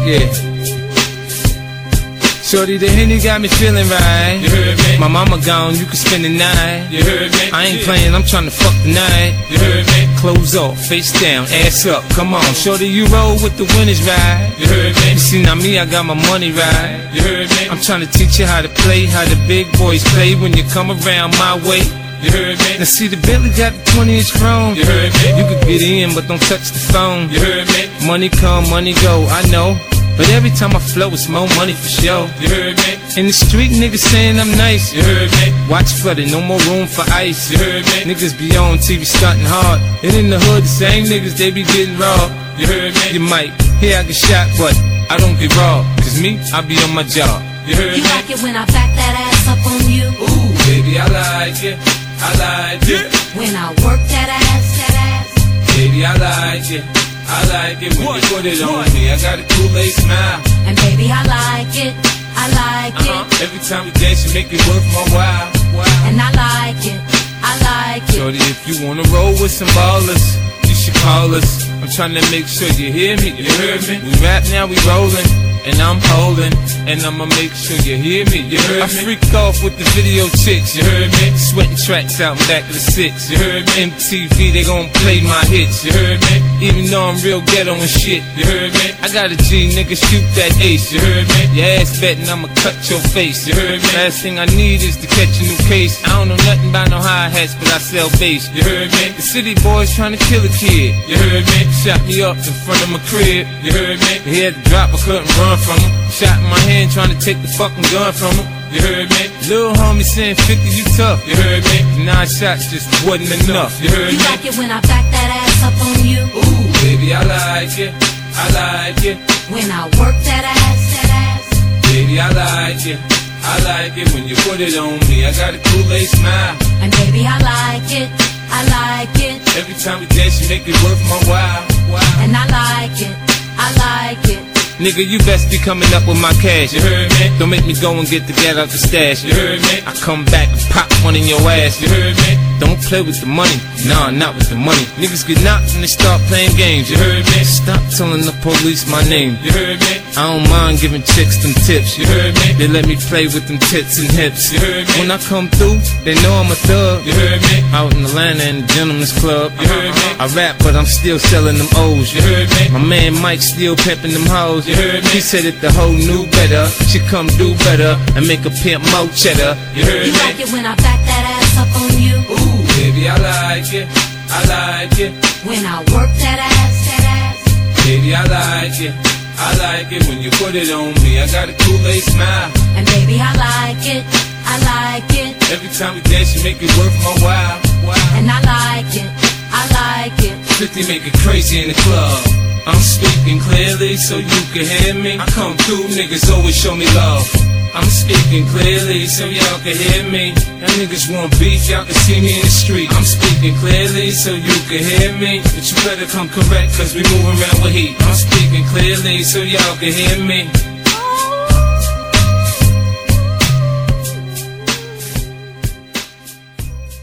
Yeah. Shorty, the Henny got me feeling right. You heard me? My mama gone, you can spend the night. You heard me? I ain't playing, I'm trying to fuck the night. You heard me? Clothes off, face down, ass up, come on. Shorty, you roll with the winners, right? You heard me? You see, now me, I got my money right. You heard me? I'm trying to teach you how to play, how the big boys play when you come around my way. You heard me? Now see, the Bentley got the 20-inch chrome. You heard me? You could get in, but don't touch the phone. You heard me? Money come, money go, I know. But every time I flow, it's more money for sure. You heard me? In the street, niggas saying I'm nice. You heard me? Watch flooded, no more room for ice. You heard me? Niggas be on TV stunting hard. And in the hood, the same niggas, they be getting robbed. You heard me? You might hear I get shot, but I don't get robbed. Cause me, I be on my job. You heard You me? like it when I back that ass up on you. Ooh, baby, I like it. I like it. When I work that ass. Baby, I like it. I like it when you put it on me. I got a Kool-Aid smile. And baby, I like it. I like it. Every time we dance, you make it worth my while. And I like it. I like it. Shorty, if you wanna roll with some ballers, you should call us. I'm trying to make sure you hear me. You heard me? We rap now, we rollin'. And I'm holding, and I'ma make sure you hear me. You heard I me? freak off with the video chicks. You heard me? Sweating tracks out in back of the six. You heard me? MTV, they gon' play my hits. You heard me? Even though I'm real ghetto and shit. You heard me? I got a G, nigga, shoot that ace. You heard me? Your ass betting I'ma cut your face. You heard me? Last thing I need is to catch a new case. I don't know nothing about no hi-hats, but I sell bass. You heard me? The city boys trying to kill a kid. You heard me? Shot me up in front of my crib. You heard me? He had to drop, I couldn't run from him. Shot in my hand trying to take the fucking gun from him. You heard me? Little homie saying 50, you tough. You heard me? 9 shots just wasn't enough. You heard You me? like it when I back that ass up on you. Ooh, baby, I like it. I like it. When I work that ass. Baby, I like it. I like it when you put it on me. I got a Kool-Aid smile. And baby, I like it. I like it. Every time we dance, you make it worth my while. And I like it. I like it. Nigga, you best be coming up with my cash. You heard me? Don't make me go and get the gat out the stash. You heard me? I come back and pop one in your ass. You heard me? Don't play with the money. Nah, not with the money. Niggas get knocked when they start playing games. You heard me? Stop telling the police my name. You heard me? I don't mind giving chicks them tips. You heard me? They let me play with them tits and hips. You heard me? When I come through, they know I'm a thug. You heard me? Out in Atlanta in the Gentleman's Club. You heard me? I rap, but I'm still selling them O's. You heard me? My man Mike still pimping them hoes. You heard me? He said that the hoe knew better. She come do better and make a pimp more cheddar. You heard You me? like it when I back that ass up on you. Ooh, baby, I like it. I like it. When I work that ass. Baby, I like it. I like it when you put it on me. I got a Kool-Aid smile. And baby, I like it. I like it. Every time we dance, you make it worth my while. And I like it. I like it. 50 make it crazy in the club. I'm speaking clearly so you can hear me. I come through, niggas always show me love. I'm speaking clearly so y'all can hear me. Y'all niggas want beef, y'all can see me in the street. I'm speaking clearly so you can hear me. But you better come correct cause we move around with heat. I'm speaking clearly so y'all can hear me.